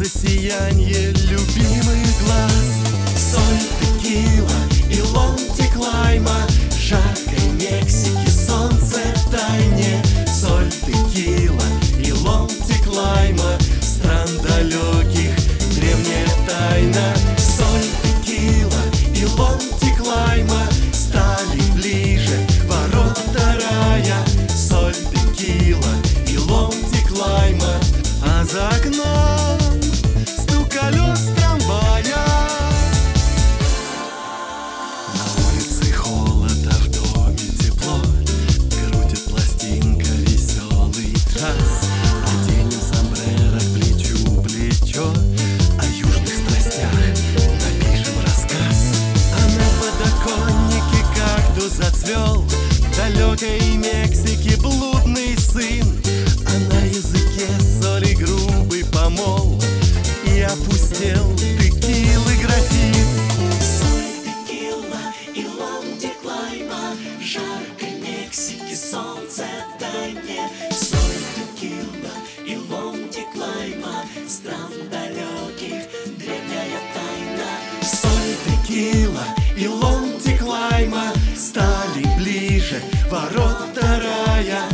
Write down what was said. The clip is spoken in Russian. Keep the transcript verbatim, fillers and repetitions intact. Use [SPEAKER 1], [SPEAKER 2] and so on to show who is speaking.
[SPEAKER 1] за сиянье любимых глаз. Соль, текила и ломтик лайма, жаркой Мексики солнце тайне. Соль, текила и ломтик лайма, стран далеких древняя тайна. Соль, текила и ломтик лайма стали ближе ворота рая. Соль, текила и ломтик лайма, а за окном стук колес трамвая. На улице холод, а в доме тепло, крутит пластинка веселый джаз. Оденем сомбреро к плечу плечо, о южных страстях напишем рассказ. А на подоконнике кактус зацвел, в далекой Мексике блудный сын. А на языке соли грубый помол, и опустел текилы графин.
[SPEAKER 2] Соль, текила и ломтик лайма, жаркой Мексики солнце тайне. Соль, текила и ломтик лайма, стран далеких древняя тайна.
[SPEAKER 1] Соль, текила и ломтик лайма стали ближе ворота рая.